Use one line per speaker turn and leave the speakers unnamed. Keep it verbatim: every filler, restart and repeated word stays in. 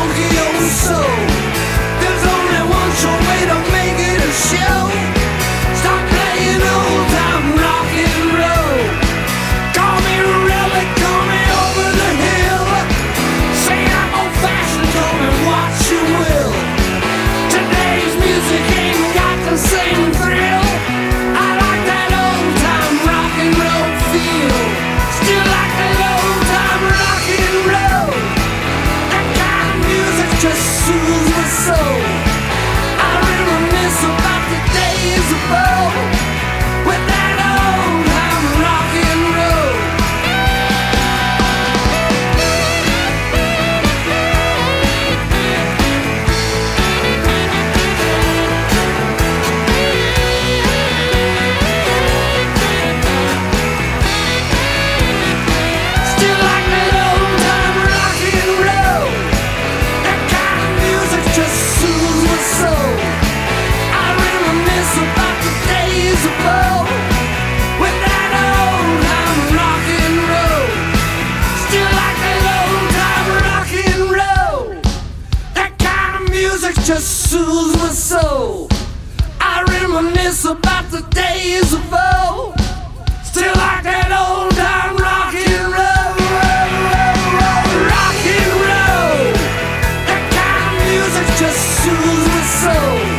funky old soul. There's only one sure way to make it a show. Stop playing old time rock and roll. Call me relic, call me over the hill. Say I'm old fashioned, call me what you will. Today's music ain't got the same thrill. I like that old time rock and roll feel. Still like that old time rock and roll. That kind of music just soothes my soul. I reminisce about the days of old with that old time rock and roll. Still like that old time rock and roll. That kind of music just soothes my soul. I reminisce about the days of old with that old time rock and roll. Still like that old time rock and roll. That kind of music just soothes my soul. I reminisce about the days of old. Still like that old time rock and roll. Rock and roll. That kind of music just soothes my soul.